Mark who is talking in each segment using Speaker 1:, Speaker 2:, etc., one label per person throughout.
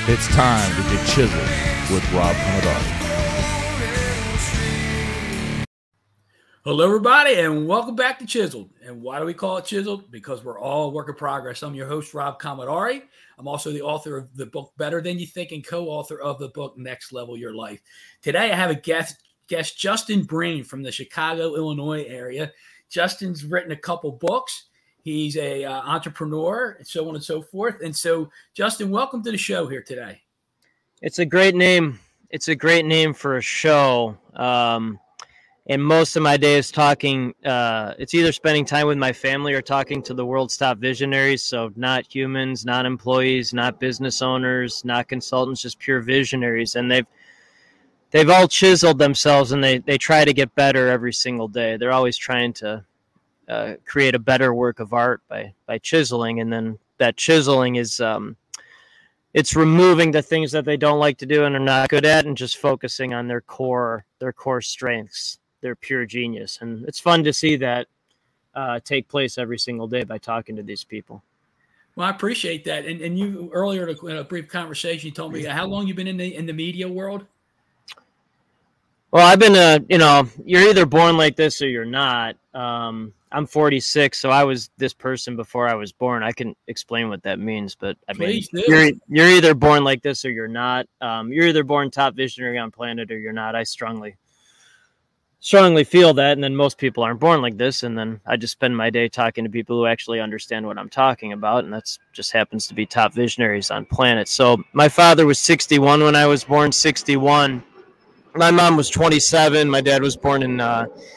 Speaker 1: It's time to get chiseled with Rob Commodore.
Speaker 2: Hello, everybody, and welcome back to Chiseled. And why do we call it Chiseled? Because we're all work in progress. I'm your host, Rob Commodore. I'm also the author of the book Better Than You Think and co-author of the book Next Level Your Life. Today, I have a guest Justin Breen from the Chicago, Illinois area. Justin's written a couple books. He's a entrepreneur and so on and so forth. And so, Justin, welcome to the show here today.
Speaker 3: It's a great name. It's a great name for a show. And most of my day is talking, it's either spending time with my family or talking to the world's top visionaries. So not humans, not employees, not business owners, not consultants, just pure visionaries. And they've all chiseled themselves, and they try to get better every single day. They're always trying to create a better work of art by chiseling. And then that chiseling is, it's removing the things that they don't like to do and are not good at, and just focusing on their core strengths. Their pure genius. And it's fun to see that take place every single day by talking to these people.
Speaker 2: Well, I appreciate that. And you earlier in a brief conversation, you told me how long you've been in the media world.
Speaker 3: Well, I've been you're either born like this or you're not. I'm 46, so I was this person before I was born. I can explain what that means, but I mean, you're either born like this or you're not. You're either born top visionary on planet or you're not. I strongly feel that. And then most people aren't born like this. And then I just spend my day talking to people who actually understand what I'm talking about. And that's just happens to be top visionaries on planet. So my father was 61 when I was born, 61. My mom was 27. My dad was born in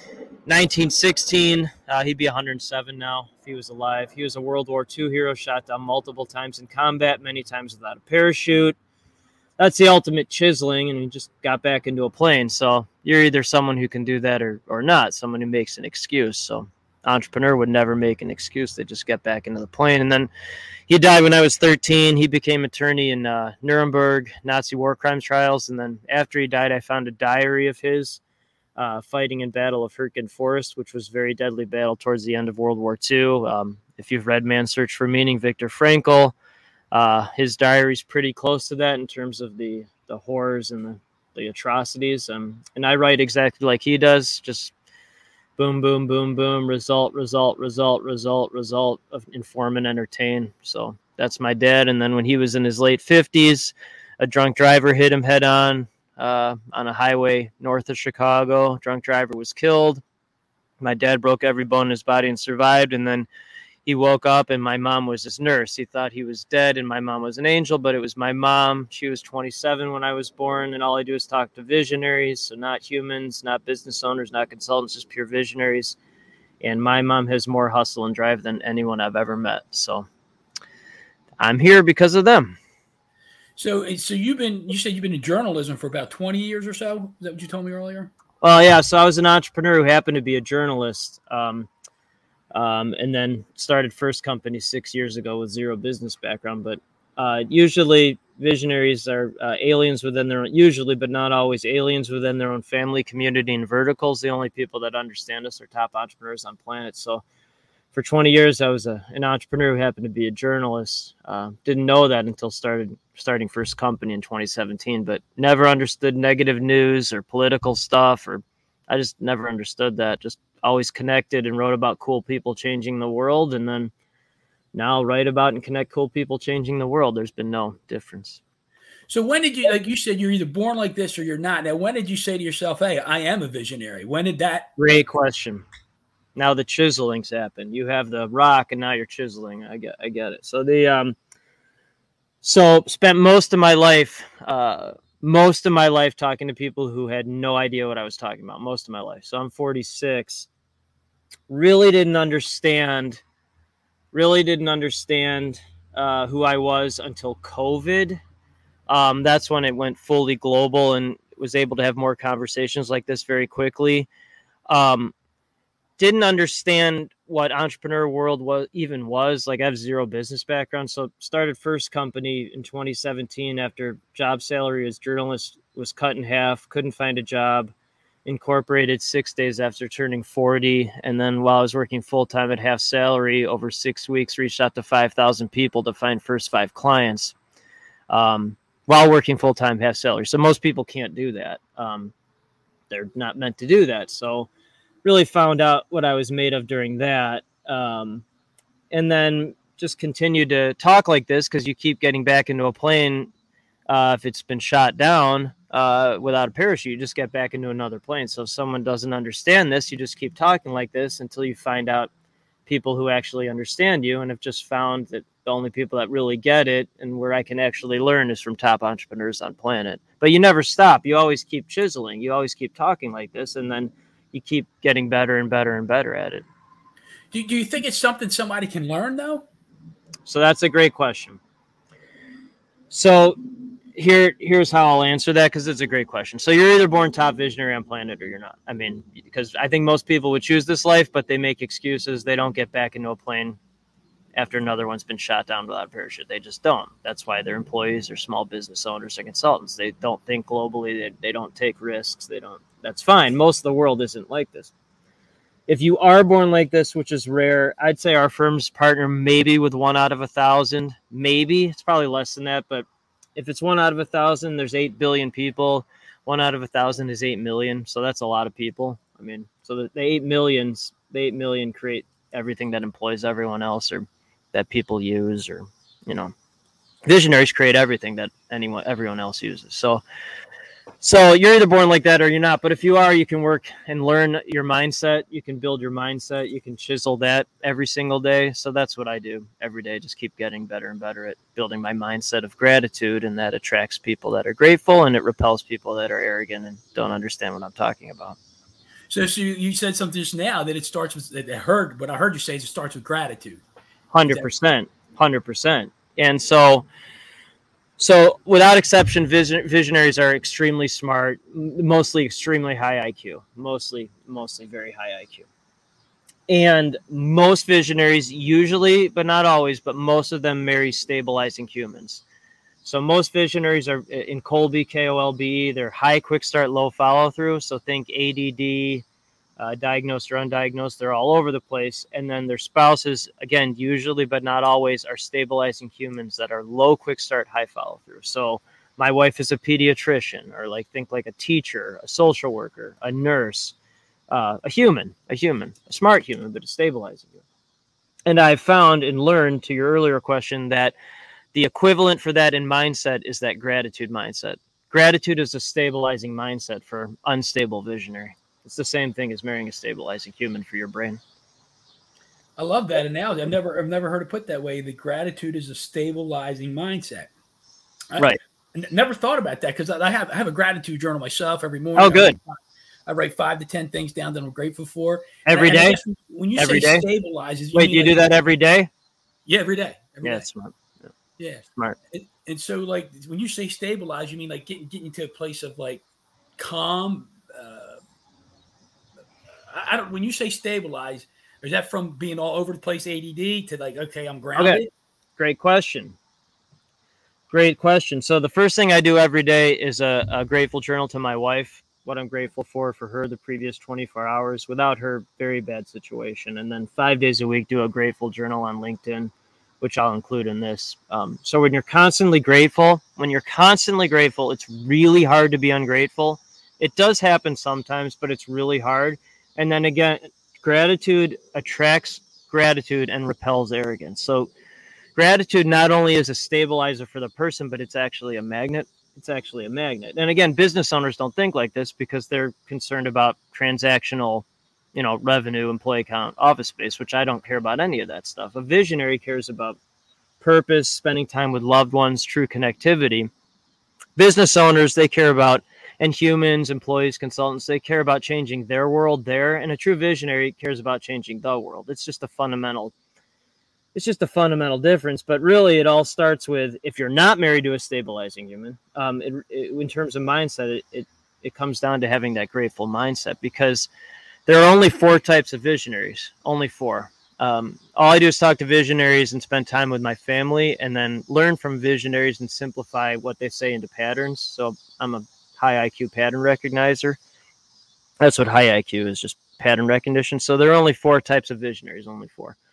Speaker 3: 1916. He'd be 107 now if he was alive. He was a World War II hero, shot down multiple times in combat, many times without a parachute. That's the ultimate chiseling, and he just got back into a plane. So you're either someone who can do that or not, someone who makes an excuse. So entrepreneur would never make an excuse. They just get back into the plane. And then he died when I was 13. He became attorney in Nuremberg, Nazi war crimes trials. And then after he died, I found a diary of his fighting in Battle of Hürtgen Forest, which was a very deadly battle towards the end of World War II. If you've read Man's Search for Meaning, Viktor Frankl, his diary is pretty close to that in terms of the horrors and the atrocities. And I write exactly like he does, just boom, boom, boom, boom, result, inform and entertain. So that's my dad. And then when he was in his late 50s, a drunk driver hit him head on a highway north of Chicago. Drunk driver was killed. My dad broke every bone in his body and survived. And then he woke up, and my mom was his nurse. He thought he was dead, and my mom was an angel, but it was my mom. She was 27 when I was born, and all I do is talk to visionaries, so not humans, not business owners, not consultants, just pure visionaries. And my mom has more hustle and drive than anyone I've ever met. So I'm here because of them.
Speaker 2: So you said you've been in journalism for about 20 years or so? Is that what you told me earlier?
Speaker 3: Well, yeah. So I was an entrepreneur who happened to be a journalist. And then started First Company 6 years ago with zero business background. But usually visionaries are aliens within their own, usually, but not always, aliens within their own family, community, and verticals. The only people that understand us are top entrepreneurs on planet. So for 20 years, I was an entrepreneur who happened to be a journalist. Didn't know that until starting First Company in 2017, but never understood negative news or political stuff, or I just never understood that. Just always connected and wrote about cool people changing the world. And then now write about and connect cool people changing the world. There's been no difference.
Speaker 2: So when did you, like you said, you're either born like this or you're not. Now, when did you say to yourself, hey, I am a visionary? When did that?
Speaker 3: Great question. Now the chiseling's happened. You have the rock and now you're chiseling. I get it. So so spent most of my life talking to people who had no idea what I was talking about, most of my life. So I'm 46, really didn't understand who I was until COVID. That's when it went fully global and was able to have more conversations like this very quickly. Didn't understand what entrepreneur world was. Like, I have zero business background. So started First Company in 2017 after job salary as journalist was cut in half, couldn't find a job, incorporated 6 days after turning 40. And then while I was working full-time at half salary over 6 weeks, reached out to 5,000 people to find first 5 clients. while working full-time half salary. So most people can't do that. They're not meant to do that. So really found out what I was made of during that. And then just continue to talk like this because you keep getting back into a plane. If it's been shot down without a parachute, you just get back into another plane. So if someone doesn't understand this, you just keep talking like this until you find out people who actually understand you, and have just found that the only people that really get it and where I can actually learn is from top entrepreneurs on planet. But you never stop. You always keep chiseling. You always keep talking like this, and then you keep getting better and better and better at it.
Speaker 2: Do you think it's something somebody can learn, though?
Speaker 3: So that's a great question. So here's how I'll answer that, because it's a great question. So you're either born top visionary on planet or you're not. I mean, because I think most people would choose this life, but they make excuses. They don't get back into a plane after another one's been shot down without a parachute. They just don't. That's why they're employees or small business owners or consultants. They don't think globally. They don't take risks. They don't. That's fine. Most of the world isn't like this. If you are born like this, which is rare, I'd say our firms partner maybe with 1 out of 1,000. Maybe. It's probably less than that, but if it's 1 out of 1,000, there's 8 billion people. 1 out of 1,000 is 8 million. So that's a lot of people. I mean, so the 8 million create everything that employs everyone else, or that people use, or, visionaries create everything that everyone else uses. So you're either born like that or you're not. But if you are, you can work and learn your mindset. You can build your mindset. You can chisel that every single day. So that's what I do every day. Just keep getting better and better at building my mindset of gratitude. And that attracts people that are grateful, and it repels people that are arrogant and don't understand what I'm talking about.
Speaker 2: So you said something just now that it starts with, what I heard you say is it starts with gratitude.
Speaker 3: 100%. And so without exception, visionaries are extremely smart, mostly extremely high IQ, mostly very high IQ. And most visionaries usually, but not always, but most of them marry stabilizing humans. So most visionaries are in Kolbe, KOLB, they're high quick start, low follow through. So think ADD, diagnosed or undiagnosed, they're all over the place. And then their spouses, again, usually, but not always, are stabilizing humans that are low quick start, high follow through. So my wife is a pediatrician, or think like a teacher, a social worker, a nurse, a smart human, but a stabilizing human. And I've found and learned, to your earlier question, that the equivalent for that in mindset is that gratitude mindset. Gratitude is a stabilizing mindset for unstable visionary. It's the same thing as marrying a stabilizing human for your brain.
Speaker 2: I love that analogy. I've never heard it put that way. The gratitude is a stabilizing mindset.
Speaker 3: Right.
Speaker 2: I never thought about that, because I have a gratitude journal myself every morning.
Speaker 3: Oh, good.
Speaker 2: I write 5 to 10 things down that I'm grateful for.
Speaker 3: Every day?
Speaker 2: When you
Speaker 3: every
Speaker 2: say
Speaker 3: day?
Speaker 2: stabilizes,
Speaker 3: wait, you do that every day?
Speaker 2: Yeah, every day.
Speaker 3: That's smart.
Speaker 2: Yeah.
Speaker 3: Smart.
Speaker 2: And so, when you say stabilize, you mean getting to a place of calm. When you say stabilize, is that from being all over the place, ADD, to okay, I'm grounded?
Speaker 3: Okay. Great question. So the first thing I do every day is a grateful journal to my wife, what I'm grateful for her the previous 24 hours without her very bad situation. And then 5 days a week, do a grateful journal on LinkedIn, which I'll include in this. So when you're constantly grateful, it's really hard to be ungrateful. It does happen sometimes, but it's really hard. And then again, gratitude attracts gratitude and repels arrogance. So gratitude not only is a stabilizer for the person, but it's actually a magnet. And again, business owners don't think like this because they're concerned about transactional, revenue, employee count, office space, which I don't care about any of that stuff. A visionary cares about purpose, spending time with loved ones, true connectivity. Business owners, they care about, and humans, employees, consultants, they care about changing their world there. And a true visionary cares about changing the world. It's just a fundamental difference. But really, it all starts with, if you're not married to a stabilizing human, in terms of mindset, it comes down to having that grateful mindset, because there are only 4 types of visionaries, only 4. All I do is talk to visionaries and spend time with my family, and then learn from visionaries and simplify what they say into patterns. So I'm a high IQ pattern recognizer. That's what high IQ is, just pattern recognition. So there are only 4 types of visionaries, only 4.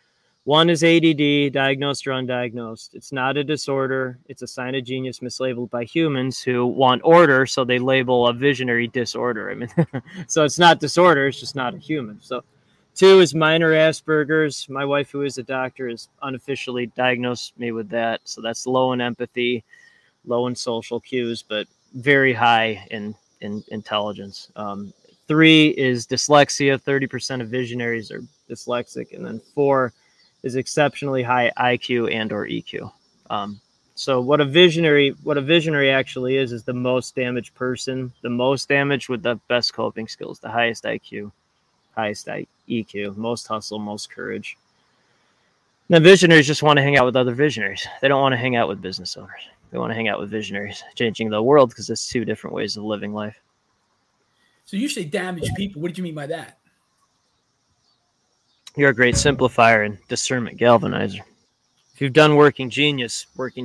Speaker 3: One is ADD, diagnosed or undiagnosed. It's not a disorder. It's a sign of genius mislabeled by humans who want order, so they label a visionary disorder. I mean, so it's not disorder, it's just not a human. So 2 is minor Asperger's. My wife, who is a doctor, has unofficially diagnosed me with that. So that's low in empathy, low in social cues, but very high in intelligence. 3 is dyslexia. 30% of visionaries are dyslexic. And then 4 is exceptionally high IQ and or EQ. So what a visionary actually is the most damaged person, the most damaged with the best coping skills, the highest IQ, highest EQ, most hustle, most courage. Now, visionaries just want to hang out with other visionaries. They don't want to hang out with business owners. They want to hang out with visionaries, changing the world, because it's 2 different ways of living life.
Speaker 2: So you say damaged people. What did you mean by that?
Speaker 3: You're a great simplifier and discernment galvanizer. If you've done Working Genius, Patrick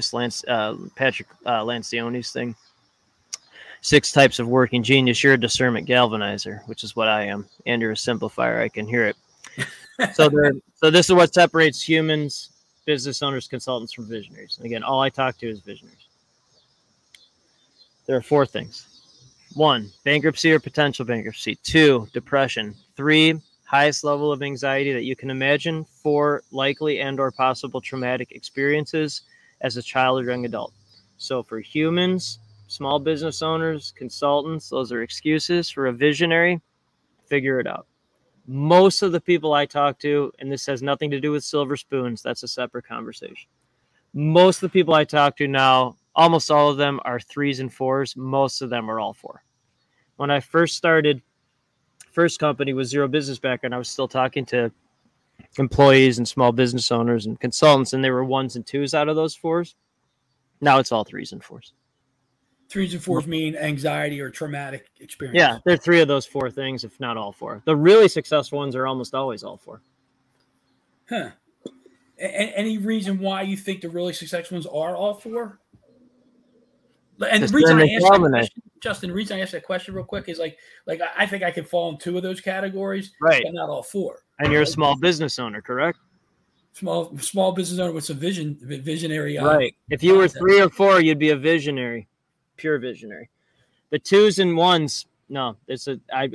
Speaker 3: Lencioni's thing, 6 types of working genius, you're a discernment galvanizer, which is what I am, and you're a simplifier. I can hear it. So this is what separates humans, business owners, consultants from visionaries. And again, all I talk to is visionaries. There are 4 things. 1, bankruptcy or potential bankruptcy. 2, depression. 3, highest level of anxiety that you can imagine. 4, likely and or possible traumatic experiences as a child or young adult. So for humans, small business owners, consultants, those are excuses. For a visionary, figure it out. Most of the people I talk to, and this has nothing to do with silver spoons, that's a separate conversation. Most of the people I talk to now, almost all of them are 3s and 4s. Most of them are all 4. When I first started, first company with zero business background, I was still talking to employees and small business owners and consultants, and they were 1s and 2s out of those 4s. Now it's all 3s and 4s.
Speaker 2: 3s and 4s mean anxiety or traumatic experience.
Speaker 3: Yeah, they're 3 of those 4 things, if not all 4. The really successful ones are almost always all 4.
Speaker 2: Huh. Any reason why you think the really successful ones are all 4? And the reason I asked that question, Justin, the reason I asked that question real quick is like I think I could fall in 2 of those categories,
Speaker 3: right?
Speaker 2: But not all 4.
Speaker 3: And you're a small business owner, correct?
Speaker 2: Small business owner with some visionary.
Speaker 3: Right. If you were 3 or 4, you'd be a visionary, pure visionary. The 2s and 1s, no. That's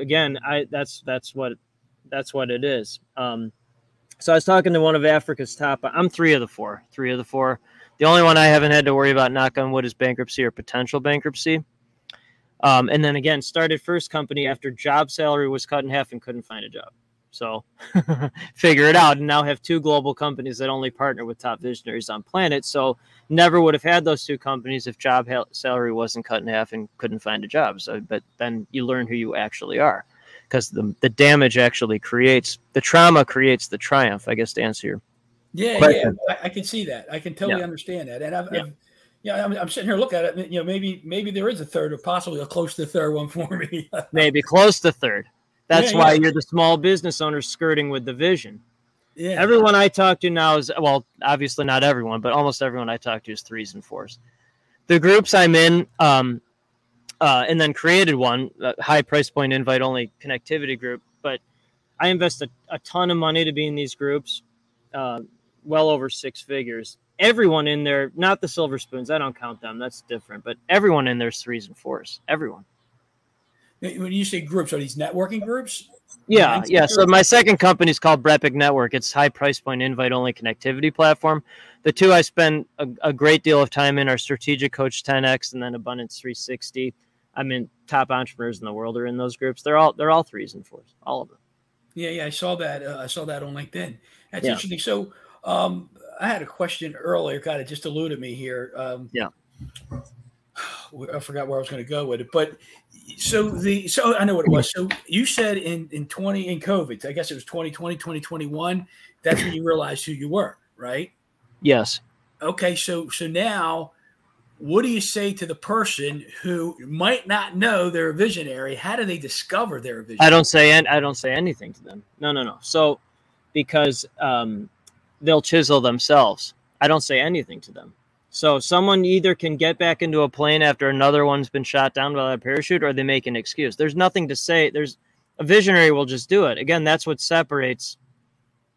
Speaker 3: what it is. So I was talking to one of Africa's top. I'm 3 of the 4. 3 of the 4. The only one I haven't had to worry about, knock on wood, is bankruptcy or potential bankruptcy. And then again, started first company after job salary was cut in half and couldn't find a job. So figure it out, and now have 2 global companies that only partner with top visionaries on planet. So never would have had those 2 companies if job salary wasn't cut in half and couldn't find a job. So, but then you learn who you actually are, because the damage actually creates, the trauma creates the triumph, I guess, to answer your question.
Speaker 2: Yeah, I can see that. I can totally understand that. And I'm sitting here looking at it. Maybe there is a 3rd, or possibly a close to the 3rd one for me.
Speaker 3: Maybe close to 3rd. That's why you're the small business owner skirting with the vision. Yeah. Everyone I talk to now is, well, obviously not everyone, but almost everyone I talk to is 3s and 4s. The groups I'm in, and then created one, a high price point invite only connectivity group. But I invest a ton of money to be in these groups, well over 6 figures. Everyone in there, not the silver spoons, I don't count them, that's different. But everyone in there is 3s and 4s. Everyone.
Speaker 2: When you say groups, are these networking groups?
Speaker 3: Yeah. So my second company is called Brepic Network. It's high price point invite only connectivity platform. The 2 I spend a great deal of time in are Strategic Coach 10X and then Abundance 360. I mean, top entrepreneurs in the world are in those groups. They're all 3s and 4s, all of them.
Speaker 2: Yeah. I saw that. I saw that on LinkedIn. That's interesting. So I had a question earlier, kind of just eluded me here. I forgot where I was going to go with it, but so I know what it was. So you said in COVID, I guess it was 2020, 2021. That's when you realized who you were, right?
Speaker 3: Yes. Okay.
Speaker 2: So now, what do you say to the person who might not know they're a visionary? How do they discover they're a visionary?
Speaker 3: I don't say anything to them. No. So because they'll chisel themselves. I don't say anything to them. So someone either can get back into a plane after another one's been shot down by a parachute, or they make an excuse. There's nothing to say. A visionary will just do it. Again, that's what separates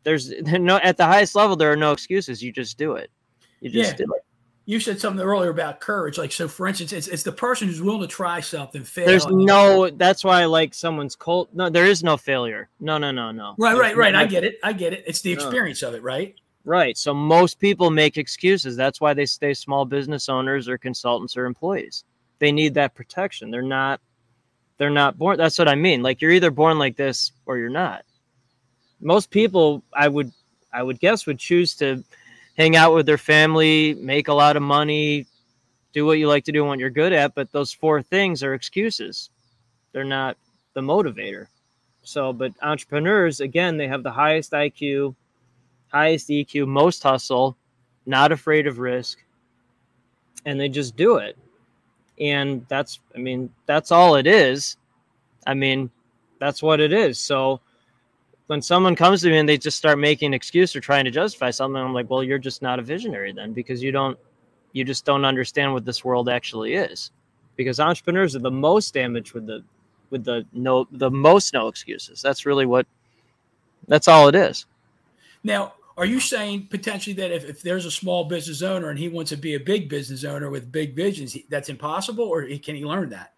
Speaker 3: There's no, at the highest level, there are no excuses. You just do it. You just do it.
Speaker 2: You said something earlier about courage. Like, so for instance, it's the person who's willing to try something, fail.
Speaker 3: There's no, that's why I like someone's cold. No, there is no failure. No.
Speaker 2: Right. I get it. It's the experience of it, right?
Speaker 3: Right. So most people make excuses. That's why they stay small business owners or consultants or employees. They need that protection. They're not born. That's what I mean. Like, you're either born like this or you're not. Most people, I would guess, would choose to hang out with their family, make a lot of money, do what you like to do and what you're good at. But those 4 things are excuses. They're not the motivator. So, but entrepreneurs, again, they have the highest IQ, highest EQ, most hustle, not afraid of risk, and they just do it. And that's all it is. That's what it is. So when someone comes to me and they just start making an excuse or trying to justify something, I'm like, well, you're just not a visionary then, because you just don't understand what this world actually is. Because entrepreneurs are the most damaged with the most no excuses. That's all it is.
Speaker 2: Now, are you saying potentially that if there's a small business owner and he wants to be a big business owner with big visions, that's impossible, or can he learn that?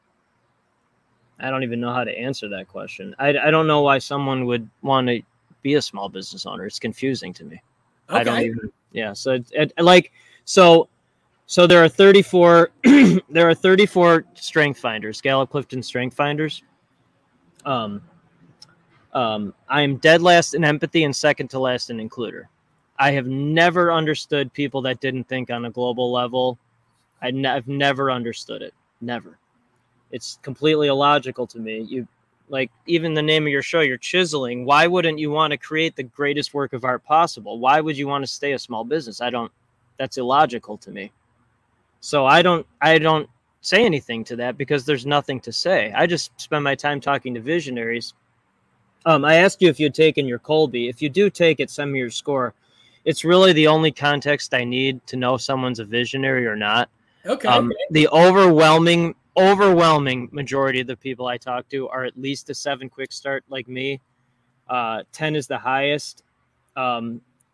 Speaker 3: I don't even know how to answer that question. I don't know why someone would want to be a small business owner. It's confusing to me.
Speaker 2: Okay.
Speaker 3: I don't even. Yeah. So there are 34. There are 34 strength finders, Gallup-Clifton strength finders. I am dead last in empathy and second to last in includer. I have never understood people that didn't think on a global level. I've never understood it. Never. It's completely illogical to me. You, like, even the name of your show, you're chiseling. Why wouldn't you want to create the greatest work of art possible? Why would you want to stay a small business? That's illogical to me. So I don't say anything to that because there's nothing to say. I just spend my time talking to visionaries. I asked you if you'd taken your Kolbe. If you do take it, send me your score. It's really the only context I need to know if someone's a visionary or not.
Speaker 2: Okay.
Speaker 3: The overwhelming majority of the people I talk to are at least a 7 quick start like me. 10 is the highest. A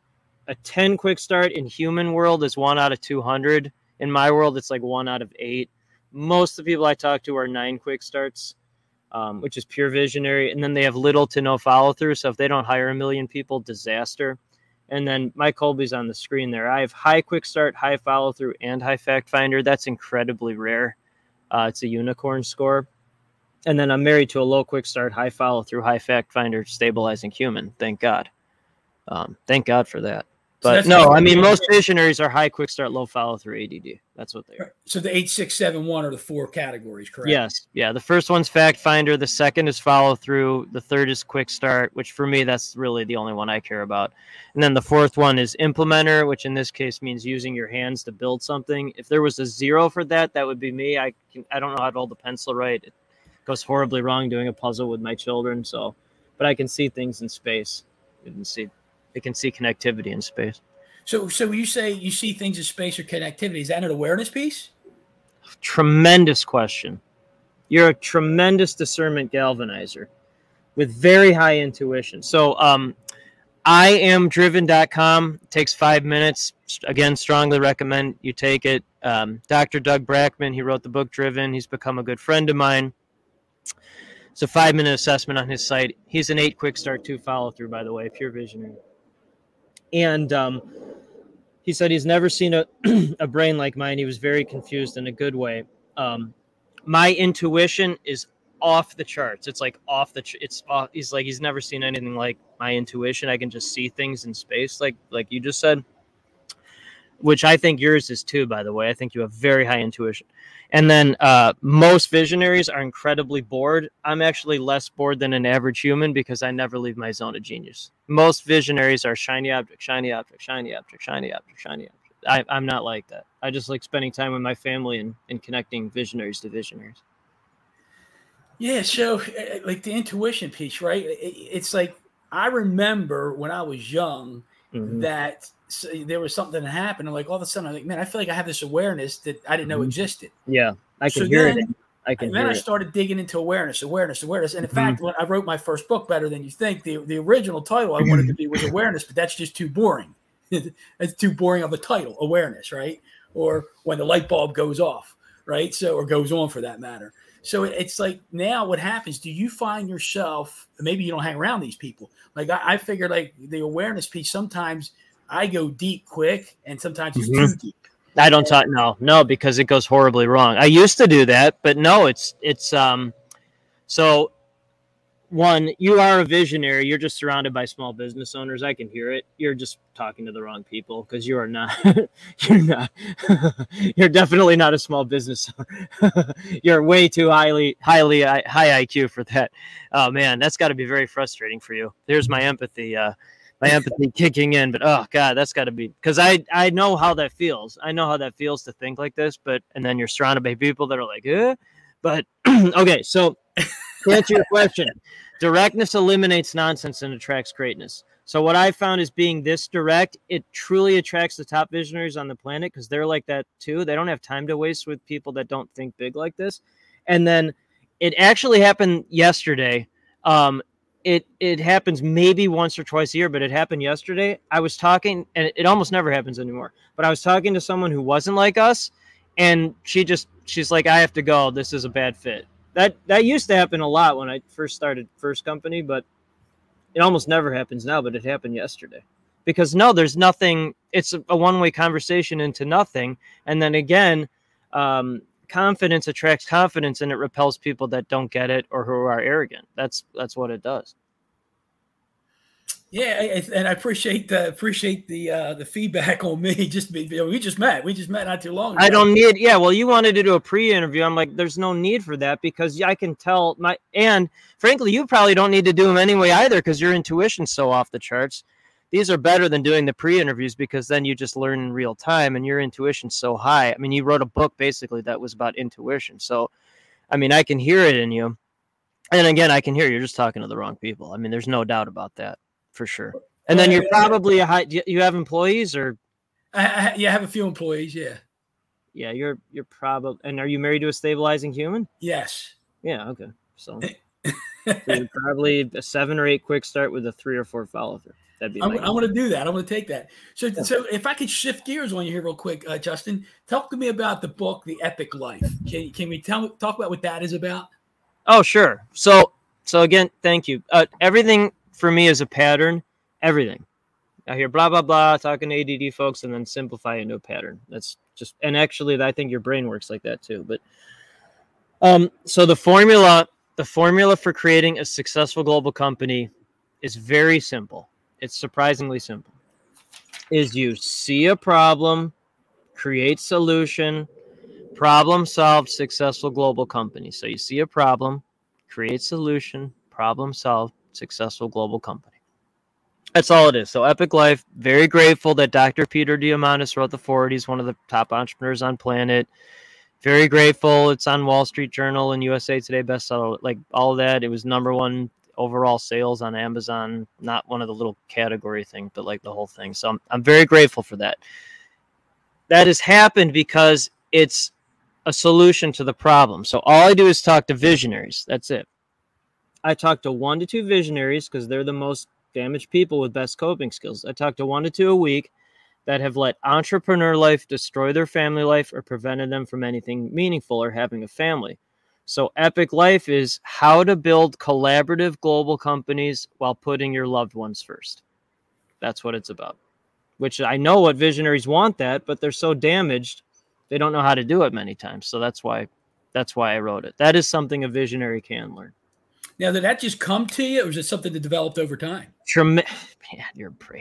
Speaker 3: 10 quick start in human world is 1 out of 200. In my world, it's like 1 out of 8. Most of the people I talk to are 9 quick starts, which is pure visionary. And then they have little to no follow through. So if they don't hire 1 million people, disaster. And then my Kolbe's on the screen there. I have high quick start, high follow through, and high fact finder. That's incredibly rare. It's a unicorn score. And then I'm married to a low quick start, high follow through, high fact finder, stabilizing human. Thank God. Thank God for that. But so no, I mean, most visionaries are high quick start, low follow through, ADD. That's what they are.
Speaker 2: So the 8, 6, 7, 1 are the 4 categories, correct?
Speaker 3: Yes. Yeah. The first one's fact finder. The second is follow through. The third is quick start, which for me, that's really the only one I care about. And then the fourth one is implementer, which in this case means using your hands to build something. If there was a 0 for that, that would be me. I don't know how to hold the pencil right. It goes horribly wrong doing a puzzle with my children. So, but I can see things in space. It can see connectivity in space.
Speaker 2: So you say you see things in space or connectivity. Is that an awareness piece?
Speaker 3: Tremendous question. You're a tremendous discernment galvanizer with very high intuition. So IamDriven.com takes 5 minutes. Again, strongly recommend you take it. Dr. Doug Brackman, he wrote the book Driven. He's become a good friend of mine. It's a 5-minute assessment on his site. He's an 8 quick start, 2 follow through, by the way, pure visionary. And he said he's never seen a brain like mine. He was very confused in a good way. My intuition is off the charts. It's like it's off. He's like, he's never seen anything like my intuition. I can just see things in space, like you just said, which I think yours is too, by the way. I think you have very high intuition. And then most visionaries are incredibly bored. I'm actually less bored than an average human because I never leave my zone of genius. Most visionaries are shiny object, shiny object, shiny object, shiny object, shiny object. I'm not like that. I just like spending time with my family and connecting visionaries to visionaries.
Speaker 2: Yeah, so like the intuition piece, right? It's like I remember when I was young that there was something that happened. And like all of a sudden, I'm like, man, I feel like I have this awareness that I didn't know existed.
Speaker 3: Yeah, I can hear it. can
Speaker 2: And then
Speaker 3: hear
Speaker 2: I
Speaker 3: it.
Speaker 2: started digging into awareness. And in fact, when I wrote my first book, Better Than You Think, the original title I wanted to be was Awareness, but that's just too boring. It's too boring of a title, awareness, right? Or when the light bulb goes off, right? So, or goes on for that matter. So it's like now what happens, do you find yourself, maybe you don't hang around these people. Like I figured like the awareness piece, sometimes I go deep quick and sometimes it's too deep.
Speaker 3: I don't talk. No, because it goes horribly wrong. I used to do that, but no, it's so one, you are a visionary. You're just surrounded by small business owners. I can hear it. You're just talking to the wrong people because you are not, you're definitely not a small business owner. You're way too high IQ for that. Oh man, that's got to be very frustrating for you. There's my empathy kicking in, but oh god, that's got to be, because I know how that feels. I know how that feels to think like this, and then you're surrounded by people that are like, but okay. So to answer your question, directness eliminates nonsense and attracts greatness. So what I found is being this direct, it truly attracts the top visionaries on the planet because they're like that too. They don't have time to waste with people that don't think big like this. And then it actually happened yesterday. It happens maybe once or twice a year, but it happened yesterday. I was talking, and it almost never happens anymore, but I was talking to someone who wasn't like us, and she's like, I have to go. This is a bad fit. That used to happen a lot when I first started first company, but it almost never happens now, but it happened yesterday. Because no, there's nothing. It's a one-way conversation into nothing. And then again, confidence attracts confidence, and it repels people that don't get it or who are arrogant. That's what it does.
Speaker 2: Yeah, and I appreciate the feedback on me. We just met not too long ago.
Speaker 3: I don't need. Yeah, well, you wanted to do a pre-interview. I'm like, there's no need for that because I can tell and frankly, you probably don't need to do them anyway either because your intuition's so off the charts. These are better than doing the pre-interviews because then you just learn in real time and your intuition's so high. I mean, you wrote a book basically that was about intuition. So, I mean, I can hear it in you. And again, I can hear you're just talking to the wrong people. I mean, there's no doubt about that for sure. And then you're probably you have employees or?
Speaker 2: I have a few employees. Yeah.
Speaker 3: Yeah. You're probably, and are you married to a stabilizing human?
Speaker 2: Yes.
Speaker 3: Yeah. Okay. So you're probably a 7 or 8 quick start with a 3 or 4 follow through. That'd be. I'm
Speaker 2: going to do that. I'm going to take that. So if I could shift gears on you here real quick, Justin, talk to me about the book, The Epic Life. Can we talk about what that is about?
Speaker 3: Oh, sure. So again, thank you. Everything for me is a pattern. Everything. I hear blah, blah, blah, talking to ADD folks and then simplify into a pattern. That's just, and actually I think your brain works like that too. But, so the formula for creating a successful global company is very simple. It's surprisingly simple. Is you see a problem, create solution, problem solved, successful global company. So you see a problem, create solution, problem solved, successful global company. That's all it is. So Epic Life, very grateful that Dr. Peter Diamandis wrote the foreword. He's one of the top entrepreneurs on planet. Very grateful. It's on Wall Street Journal and USA Today bestseller, like all of that. It was #1 overall sales on Amazon, not one of the little category things, but like the whole thing. So I'm very grateful for that. That has happened because it's a solution to the problem. So all I do is talk to visionaries. That's it. I talk to 1 to 2 visionaries because they're the most damaged people with best coping skills. I talk to 1 to 2 a week that have let entrepreneur life destroy their family life or prevented them from anything meaningful or having a family. So Epic Life is how to build collaborative global companies while putting your loved ones first. That's what it's about, which I know what visionaries want that, but they're so damaged. They don't know how to do it many times. So that's why I wrote it. That is something a visionary can learn.
Speaker 2: Now, did that just come to you, or was it something that developed over time?
Speaker 3: Man, your brain.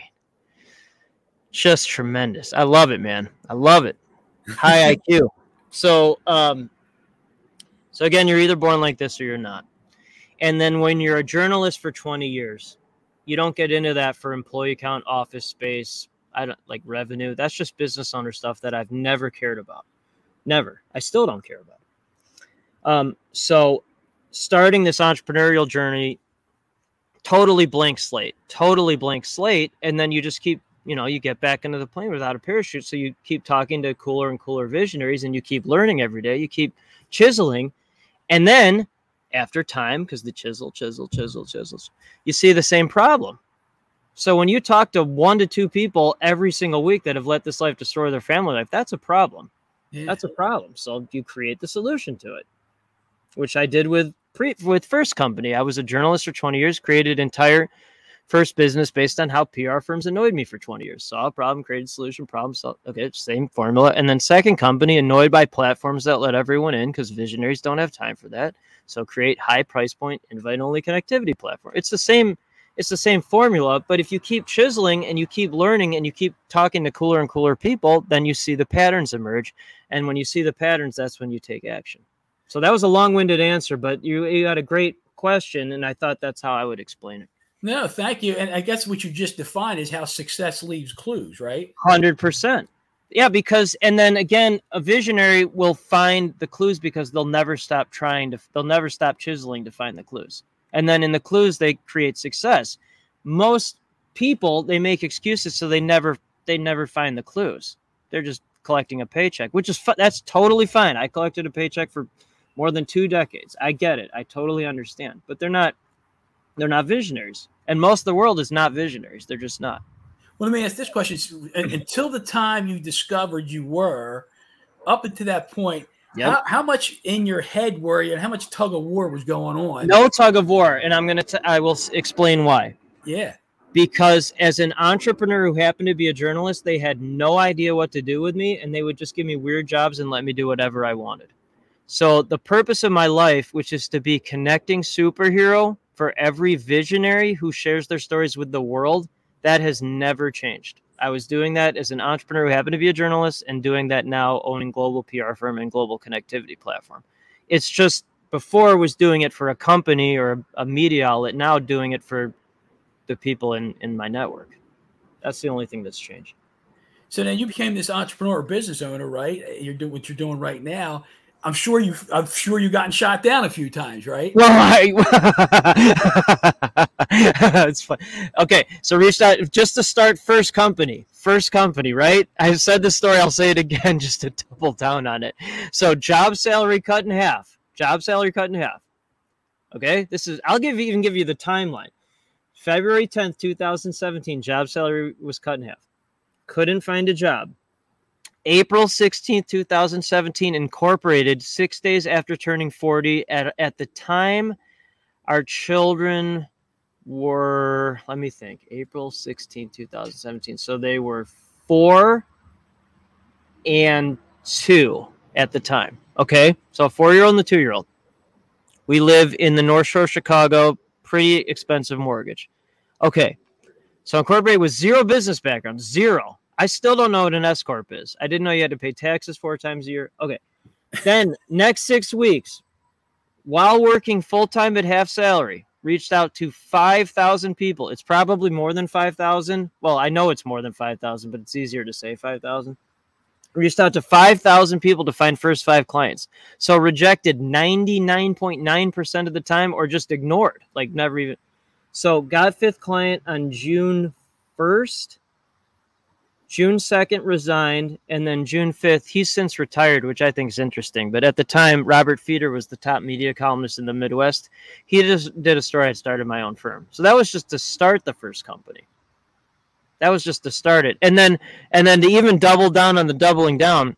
Speaker 3: Just tremendous. I love it, man. I love it. High IQ. So again, you're either born like this or you're not. And then when you're a journalist for 20 years, you don't get into that for employee count, office space, I don't like revenue. That's just business owner stuff that I've never cared about. Never. I still don't care about. So starting this entrepreneurial journey, totally blank slate. And then you just keep, you get back into the plane without a parachute. So you keep talking to cooler and cooler visionaries and you keep learning every day. You keep chiseling. And then after time, because the chisels, you see the same problem. So when you talk to 1 to 2 people every single week that have let this life destroy their family life, that's a problem.
Speaker 2: Yeah.
Speaker 3: That's a problem. So you create the solution to it, which I did with First Company. I was a journalist for 20 years, created entire first business based on how PR firms annoyed me for 20 years. Saw a problem, created a solution, problem solved. Okay, same formula. And then Second Company, annoyed by platforms that let everyone in because visionaries don't have time for that. So create high price point, invite only connectivity platform. It's the same formula, but if you keep chiseling and you keep learning and you keep talking to cooler and cooler people, then you see the patterns emerge. And when you see the patterns, that's when you take action. So that was a long-winded answer, but you had a great question, and I thought that's how I would explain it.
Speaker 2: No, thank you. And I guess what you just defined is how success leaves clues, right?
Speaker 3: 100%. Yeah, because, and then again, a visionary will find the clues because they'll never stop chiseling to find the clues. And then in the clues, they create success. Most people, they make excuses, so they never find the clues. They're just collecting a paycheck, which is that's totally fine. I collected a paycheck for more than 2 decades. I get it. I totally understand. But they're not visionaries. And most of the world is not visionaries. They're just not.
Speaker 2: Well, let me ask this question. Until the time you discovered you were, up until that point, yep. How much in your head were you, and how much tug of war was going on?
Speaker 3: No tug of war, and I will explain why.
Speaker 2: Yeah.
Speaker 3: Because as an entrepreneur who happened to be a journalist, they had no idea what to do with me, and they would just give me weird jobs and let me do whatever I wanted. So the purpose of my life, which is to be connecting superhero for every visionary who shares their stories with the world, that has never changed. I was doing that as an entrepreneur who happened to be a journalist, and doing that now owning global PR firm and global connectivity platform. It's just before I was doing it for a company or a media outlet, now doing it for the people in my network. That's the only thing that's changed.
Speaker 2: So then you became this entrepreneur or business owner, right? You're doing what you're doing right now. I'm sure you've gotten shot down a few times, right?
Speaker 3: Well, it's fun. Okay, so reached out just to start First Company, right? I've said this story. I'll say it again just to double down on it. So job salary cut in half. Okay, I'll even give you the timeline. February 10th, 2017, job salary was cut in half. Couldn't find a job. April 16th, 2017, incorporated 6 days after turning 40. At the time, our children were, let me think, April 16th, 2017. So they were 4 and 2 at the time. Okay, so a 4-year-old and a 2-year-old. We live in the North Shore of Chicago, pretty expensive mortgage. Okay, so incorporated with zero business background, zero. I still don't know what an S Corp is. I didn't know you had to pay taxes 4 times a year. Okay. Then next 6 weeks, while working full-time at half salary, reached out to 5,000 people. It's probably more than 5,000. Well, I know it's more than 5,000, but it's easier to say 5,000. Reached out to 5,000 people to find first 5 clients. So rejected 99.9% of the time, or just ignored, like never even. So got 5th client on June 1st. June 2nd resigned, and then June 5th, he's since retired, which I think is interesting. But at the time, Robert Feeder was the top media columnist in the Midwest. He just did a story. I started my own firm. So that was just to start the First Company. That was just to start it. And then to even double down on the doubling down,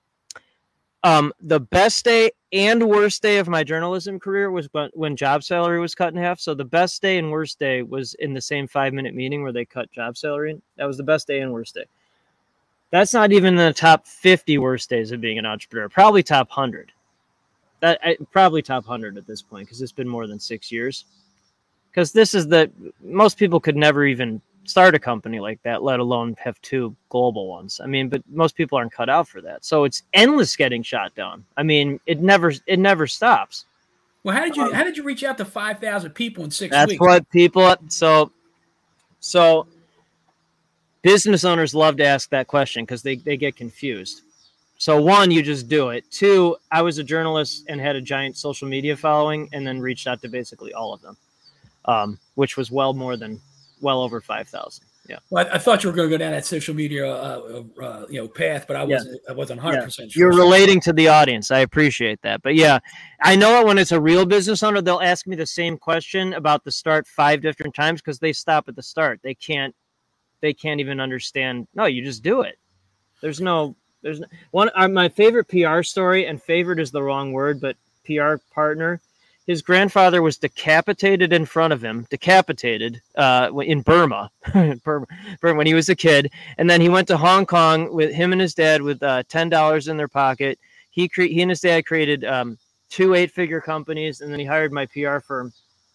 Speaker 3: the best day and worst day of my journalism career was when job salary was cut in half. So the best day and worst day was in the same 5-minute meeting where they cut job salary. That was the best day and worst day. That's not even in the top 50 worst days of being an entrepreneur. Probably top 100. Probably top 100 at this point, because it's been more than 6 years. Because most people could never even start a company like that, let alone have 2 global ones. I mean, but most people aren't cut out for that. So it's endless getting shot down. I mean, it never stops.
Speaker 2: Well, how did you reach out to 5,000 people in 6 weeks?
Speaker 3: That's what people. So business owners love to ask that question because they get confused. So 1, you just do it. 2, I was a journalist and had a giant social media following, and then reached out to basically all of them, which was well over 5,000.
Speaker 2: Well, I thought you were going to go down that social media, path, but I wasn't 100% sure.
Speaker 3: You're relating to the audience. I appreciate that. But yeah, I know it when it's a real business owner, they'll ask me the same question about the start 5 different times because they stop at the start. They can't even understand. No, you just do it. There's one. My favorite PR story, and favorite is the wrong word, but PR partner. His grandfather was decapitated in front of him, in Burma, when he was a kid. And then he went to Hong Kong with him and his dad with $10 in their pocket. He and his dad created 2 8-figure companies, and then he hired my PR firm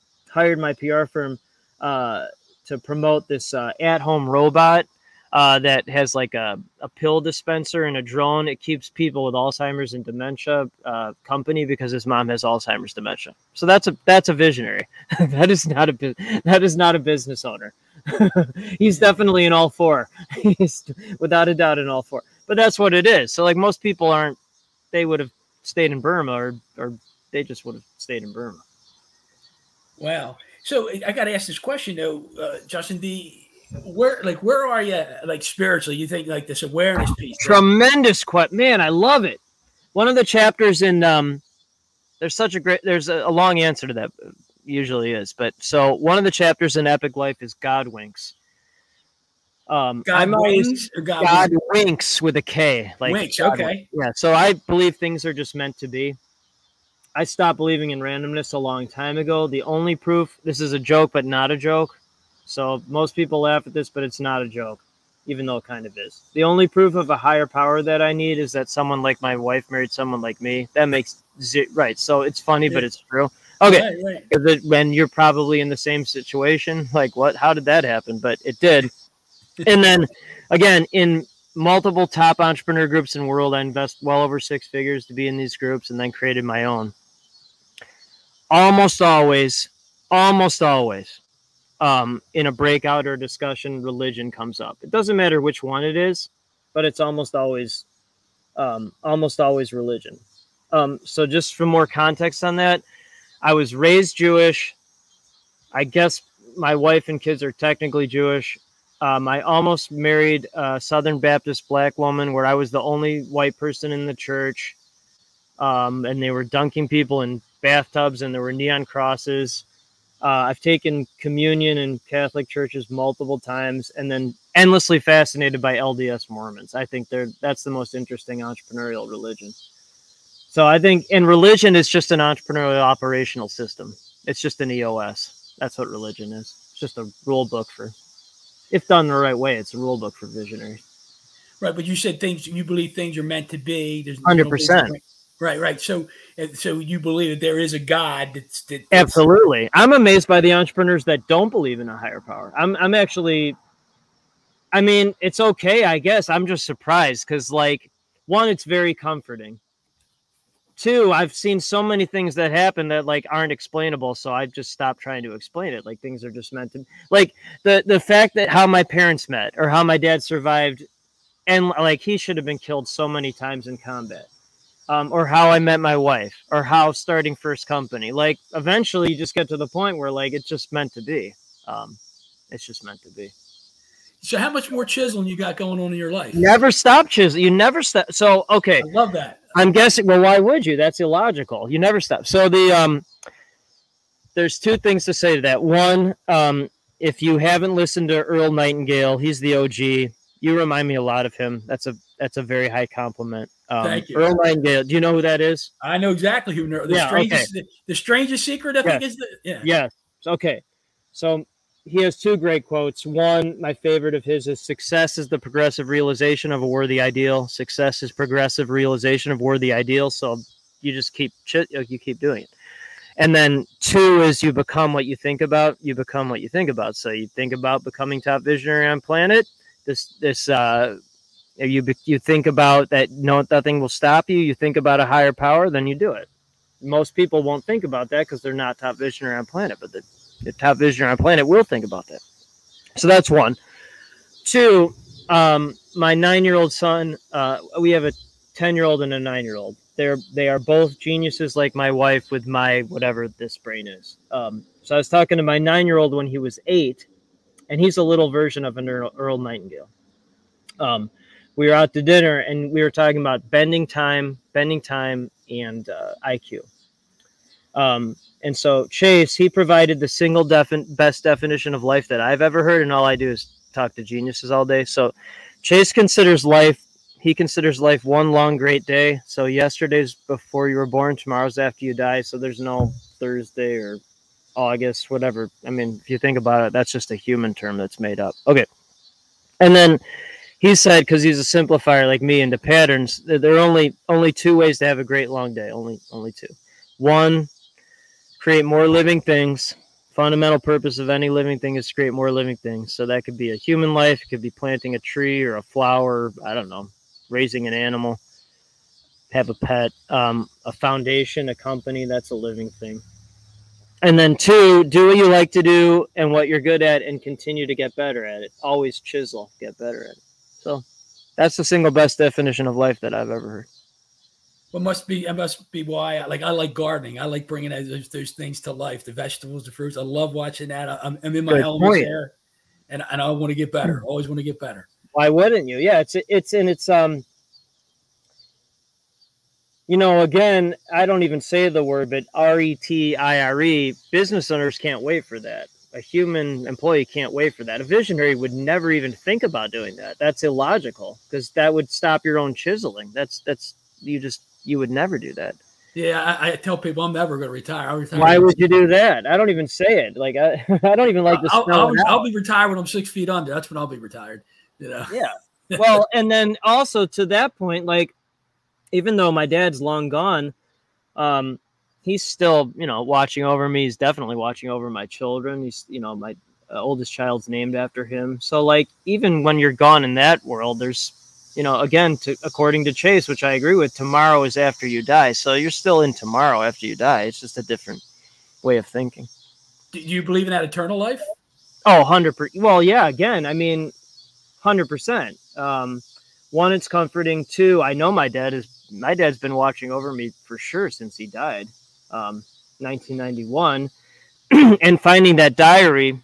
Speaker 3: to promote this at-home robot that has like a pill dispenser and a drone. It keeps people with Alzheimer's and dementia company because his mom has Alzheimer's dementia. So that's a visionary. That is not a business owner. He's definitely in all 4. He's without a doubt in all 4. But that's what it is. So like most people they would have stayed in Burma or they just would have stayed in Burma.
Speaker 2: Wow. So I got to ask this question though, Justin. Where are you spiritually? You think like this awareness piece?
Speaker 3: Tremendous question, man. I love it. One of the chapters in there's a long answer to that, usually is, but so one of the chapters in Epic Life is God winks.
Speaker 2: God
Speaker 3: winks with a K. Like
Speaker 2: winks.
Speaker 3: God
Speaker 2: okay.
Speaker 3: Winks. Yeah. So I believe things are just meant to be. I stopped believing in randomness a long time ago. The only proof, this is a joke, but not a joke. So most people laugh at this, but it's not a joke, even though it kind of is. The only proof of a higher power that I need is that someone like my wife married someone like me. That makes right. So it's funny, but it's true. Okay. Right. When you're probably in the same situation, like what? How did that happen? But it did. And then again, in multiple top entrepreneur groups in the world, I invest well over 6 figures to be in these groups and then created my own. Almost always, in a breakout or discussion, religion comes up. It doesn't matter which one it is, but it's almost always religion. So just for more context on that, I was raised Jewish. I guess my wife and kids are technically Jewish. I almost married a Southern Baptist black woman where I was the only white person in the church. And they were dunking people in bathtubs and there were neon crosses. I've taken communion in Catholic churches multiple times and then endlessly fascinated by LDS Mormons. I think that's the most interesting entrepreneurial religion. So I think in religion, it's just an entrepreneurial operational system. It's just an EOS. That's what religion is. It's just a rule book if done the right way, it's a rule book for visionaries.
Speaker 2: Right. But you said you believe things are meant to be.
Speaker 3: 100%.
Speaker 2: Right. So you believe that there is a God that's
Speaker 3: absolutely. I'm amazed by the entrepreneurs that don't believe in a higher power. I'm actually, I mean, it's okay, I guess. I'm just surprised because, like, one, it's very comforting. 2, I've seen so many things that happen that like aren't explainable, so I've just stopped trying to explain it. Like things are just meant to. Like the fact that how my parents met or how my dad survived, and like he should have been killed so many times in combat. Or how I met my wife, or how starting first company. Like eventually you just get to the point where like it's just meant to be. It's just meant to be.
Speaker 2: So how much more chiseling you got going on in your life?
Speaker 3: Never stop chiseling. You never stop. So okay.
Speaker 2: I love that.
Speaker 3: I'm guessing. Well, why would you? That's illogical. You never stop. So there's 2 things to say to that. One, if you haven't listened to Earl Nightingale, he's the OG. You remind me a lot of him. That's a very high compliment.
Speaker 2: Thank you.
Speaker 3: Earl Nightingale. Do you know who that is?
Speaker 2: I know exactly who. The strangest secret, I think, is
Speaker 3: Yes. Okay. So he has 2 great quotes. One, my favorite of his is "Success is the progressive realization of a worthy ideal. Success is progressive realization of worthy ideal." So you just keep doing it. And then 2 is you become what you think about. You become what you think about. So you think about becoming top visionary on planet. You think about that. Nothing will stop you. You think about a higher power, then you do it. Most people won't think about that because they're not top visionary on planet, but the top visionary on planet will think about that. So that's 1. 2, my 9-year-old son, we have a 10-year-old and a 9-year-old. They are both geniuses like my wife with my whatever this brain is. So I was talking to my 9-year-old when he was 8, and he's a little version of an Earl Nightingale. We were out to dinner, and we were talking about bending time, and IQ. And so Chase, he provided the single best definition of life that I've ever heard, and all I do is talk to geniuses all day. So Chase considers life one long great day. So yesterday's before you were born, tomorrow's after you die. So there's no Thursday or August, whatever. I mean, if you think about it, that's just a human term that's made up. Okay. And then he said, because he's a simplifier like me into patterns, there are only two ways to have a great long day. Only two. One, create more living things. Fundamental purpose of any living thing is to create more living things. So that could be a human life. It could be planting a tree or a flower. I don't know, raising an animal, have a pet, a foundation, a company. That's a living thing. And then two, do what you like to do and what you're good at and continue to get better at it. Always chisel, get better at it. So that's the single best definition of life that I've ever heard.
Speaker 2: Well, it must be why I like gardening. I like bringing those things to life, the vegetables, the fruits. I love watching that. I'm in my element there, and I want to get better. Always want to get better.
Speaker 3: Why wouldn't you? Yeah, it's again, I don't even say the word, but RETIRE, business owners can't wait for that. A human employee can't wait for that. A visionary would never even think about doing that. That's illogical because that would stop your own chiseling. You would never do that.
Speaker 2: Yeah, I tell people I'm never going to retire. I'll retire.
Speaker 3: Why would you do that? I don't even say it. Like I don't even like to.
Speaker 2: I'll be retired when I'm 6 feet under. That's when I'll be retired. Yeah.
Speaker 3: Well, and then also to that point, like even though my dad's long gone, he's still, watching over me. He's definitely watching over my children. He's, my oldest child's named after him. So like, even when you're gone in that world, there's, again, according to Chase, which I agree with, tomorrow is after you die. So you're still in tomorrow after you die. It's just a different way of thinking.
Speaker 2: Do you believe in that eternal life?
Speaker 3: Oh, 100%. Well, yeah, again, I mean, 100%. One, it's comforting. Two, I know my dad's been watching over me for sure since he died. 1991, and finding that diary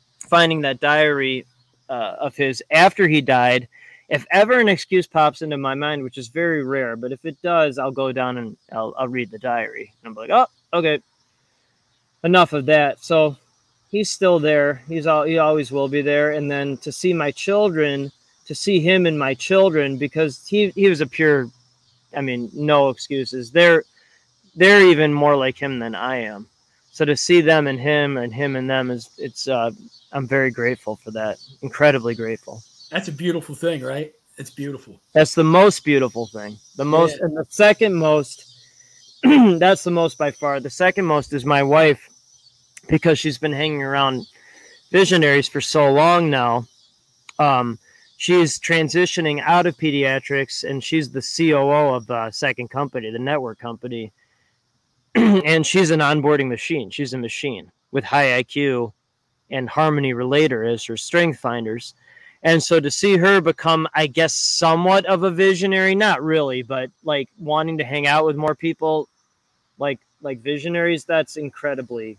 Speaker 3: of his after he died. If ever an excuse pops into my mind, which is very rare, but if it does, I'll go down and I'll read the diary. And I'm like, oh, okay, enough of that. So he's still there. He always will be there. And then to see my children, to see him and my children, because he was a pure, no excuses. They're even more like him than I am. So to see them and him and them I'm very grateful for that. Incredibly grateful.
Speaker 2: That's a beautiful thing, right? It's beautiful.
Speaker 3: That's the most beautiful thing. And the second most, that's the most by far. The second most is my wife, because she's been hanging around visionaries for so long now. She's transitioning out of pediatrics, and she's the COO of Second Company, the network company. And she's an onboarding machine. She's a machine with high IQ and Harmony Relator as her strength finders. And so to see her become, I guess, somewhat of a visionary, not really, but like wanting to hang out with more people like visionaries, that's incredibly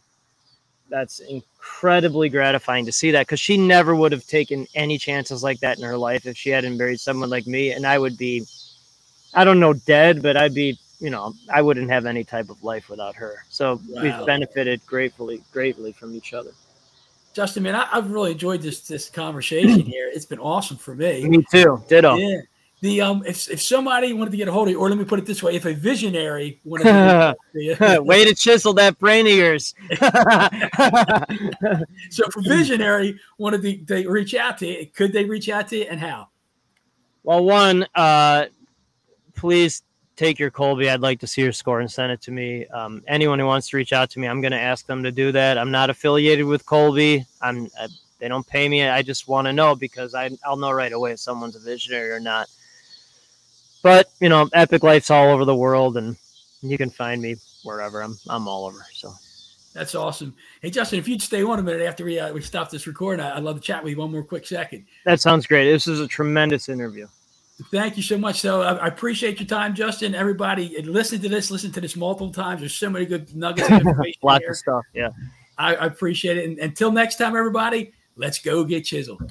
Speaker 3: gratifying to see that, because she never would have taken any chances like that in her life if she hadn't married someone like me. And I would be, I don't know, dead, but I'd be, I wouldn't have any type of life without her. So We've benefited greatly from each other.
Speaker 2: Justin, man, I've really enjoyed this conversation here. It's been awesome for me.
Speaker 3: Me too. Ditto.
Speaker 2: Yeah. If somebody wanted to get a hold of you, or let me put it this way, if a visionary wanted to
Speaker 3: way to chisel that brain of yours.
Speaker 2: So if a visionary wanted to reach out to you, could they reach out to you, and how?
Speaker 3: Well, one, please take your Kolbe. I'd like to see your score and send it to me. Anyone who wants to reach out to me, I'm going to ask them to do that. I'm not affiliated with Kolbe. They don't pay me. I just want to know, because I'll know right away if someone's a visionary or not. But, Epic Life's all over the world, and you can find me wherever. I'm all over. So
Speaker 2: that's awesome. Hey, Justin, if you'd stay on a minute after we stop this recording, I'd love to chat with you one more quick second.
Speaker 3: That sounds great. This is a tremendous interview.
Speaker 2: Thank you so much. So I appreciate your time, Justin. Everybody, listen to this multiple times. There's so many good nuggets of information.
Speaker 3: Lots of stuff. Yeah.
Speaker 2: I appreciate it. And until next time, everybody, Let's go get chiseled.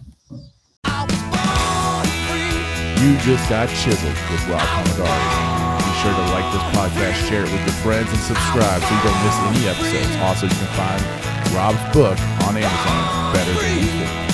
Speaker 1: You just got chiseled with Rob Commodari. Be sure to like this podcast, share it with your friends, and subscribe so you don't miss any episodes. Also, you can find Rob's book on Amazon, Better Than You Think.